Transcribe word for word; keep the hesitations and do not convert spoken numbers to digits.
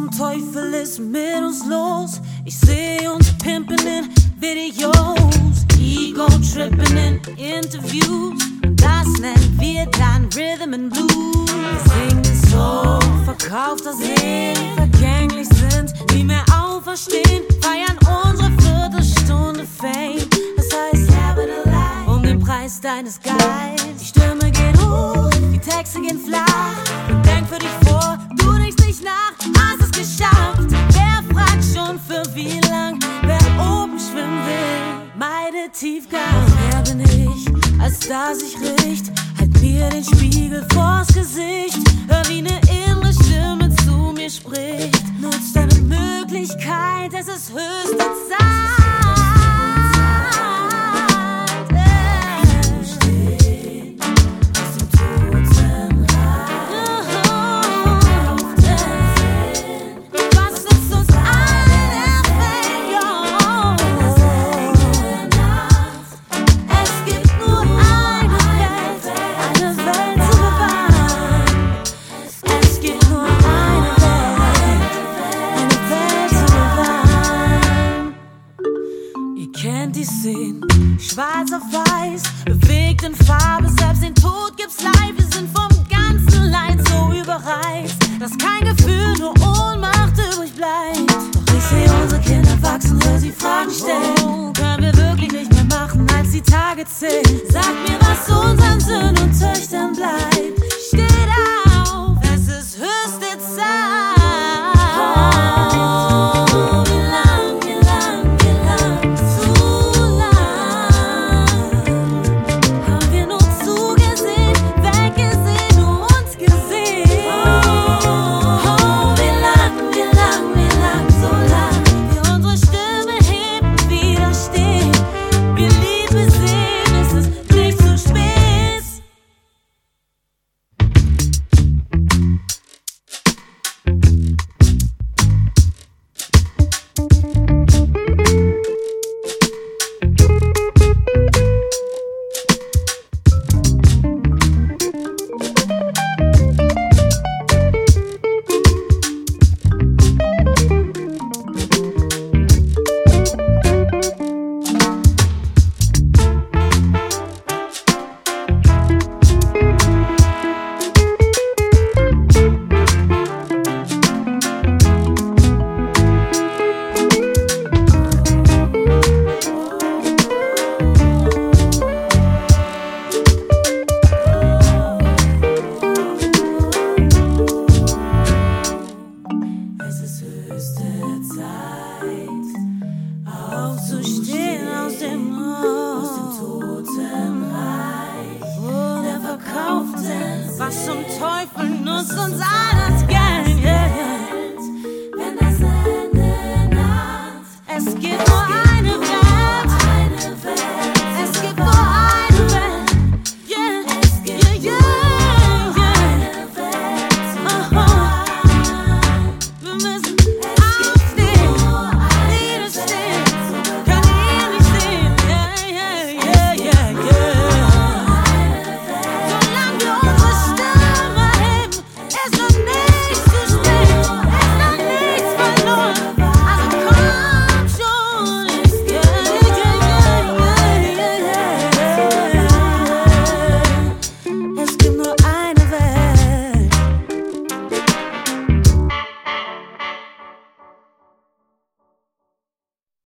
zum Teufel ist mit uns los? Ich seh uns pimpen in Videos, Ego-Trippen in Interviews. Und das nennen wir dann Rhythm and Blues. Wir singen so, verkaufter Seelen, vergänglich sind, nie mehr auferstehen, feiern unsere Viertelstunde Fame. Das heißt, um den Preis deines Geists. Die Stimme geht hoch, die Texte gehen flach. Und denk für dich vor, du denkst nicht nach, hast es geschafft. Wer fragt schon für wie lang? Wer oben schwimmen will, meide Tiefgang. Wer bin ich, als Star sich richt? Halt mir den Spiegel vors Gesicht. Hör, wie ne innere Stimme zu mir spricht. Nutz deine Möglichkeit, es ist höchste Zeit. Schwarz auf weiß, bewegt in Farbe, selbst den Tod gibt's live. Wir sind vom ganzen Leid so überreizt, dass kein Gefühl, nur Ohnmacht übrig bleibt. Doch ich sehe unsere Kinder wachsen, höre sie Fragen stellen. Oh, können wir wirklich nicht mehr machen, als die Tage zählen? Sag mir, was unseren Söhnen und Töchtern bleibt. Steht auf, es ist höchste Zeit. Aufzustehen aus dem Mord, aus dem Totenreich, wo der Verkaufte, was zum Teufel nutzt uns all das Geld, yeah, yeah. Wenn das Ende naht, es geht nur